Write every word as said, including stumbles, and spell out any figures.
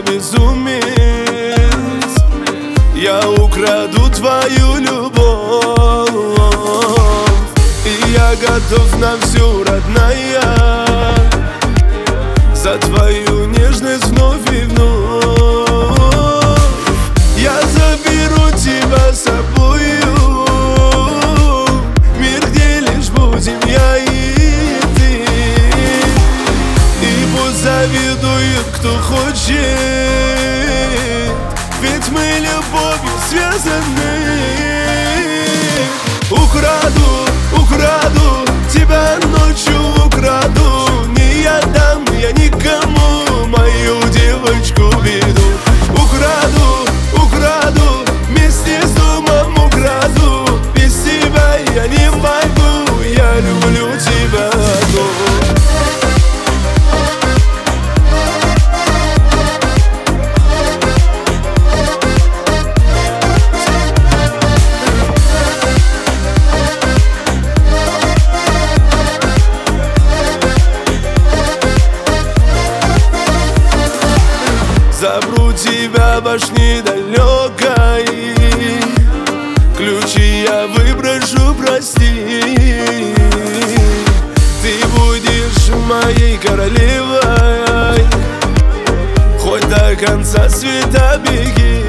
безумец. Я украду твою любовь, и я готов на всю, родная, за твою нежность вновь и вновь. Я заберу тебя с собою, мир, где лишь будем я и ты. И пусть завидует, кто хочет, ведь мы любовью связаны. Украду, украду, тебя ночью украду. Не я дам я никому мою девочку беду. Украду, украду, вместе с домом украду. Без тебя я не могу, я люблю тебя одну. Запру тебя в башне далекой, ключи я выброшу, прости. Ты будешь моей королевой, хоть до конца света беги.